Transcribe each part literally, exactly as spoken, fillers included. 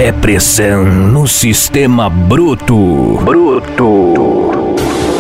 é pressão no sistema bruto. Bruto.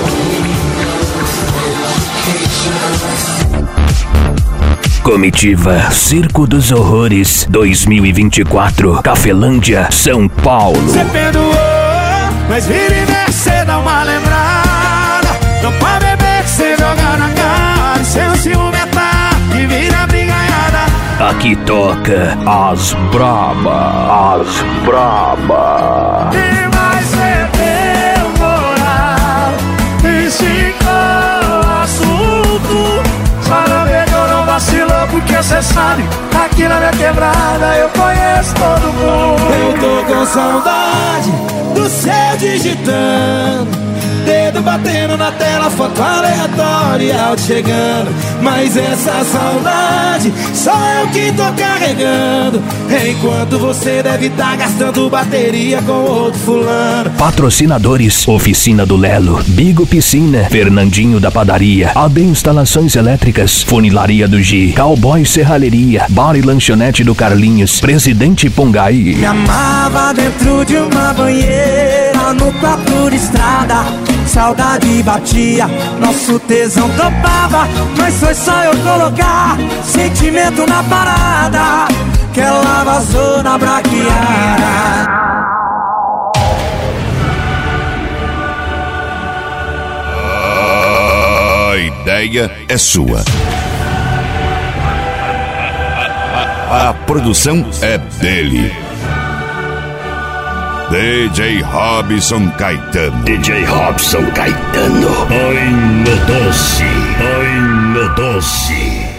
Comitiva Circo dos Horrores dois mil e vinte e quatro, Cafelândia, São Paulo. Cê perdoou, mas vira e mexe, cê dá uma lembrada. Não pode beber que cê joga na cara. Seu ciumentar que vira brigaiada. Aqui toca as braba, as braba. E mais cê deu moral e ficou assunto. Só não pegou, não vacilou, porque cê sabe, aqui na minha quebrada eu conheço todo mundo. Eu tô com saudade do céu digitando, dedo batendo na tela, foto aleatória, áudio chegando. Mas essa saudade só eu que tô carregando, enquanto você deve tá gastando bateria com outro fulano. Patrocinadores: Oficina do Lelo, Bigo Piscina, Fernandinho da Padaria, A D Instalações Elétricas, Funilaria do G, Cowboy Serralheria, Bar e Lanchonete do Carlinhos, Presidente Pongai. Me amava dentro de uma banheira, no papo de estrada, saudade batia, nosso tesão topava. Mas foi só eu colocar sentimento na parada, que ela vazou na braquiara. A ideia é sua. A, a produção é dele. D J Robson Caetano. D J Robson Caetano. Ai, meu doce, ai, meu doce.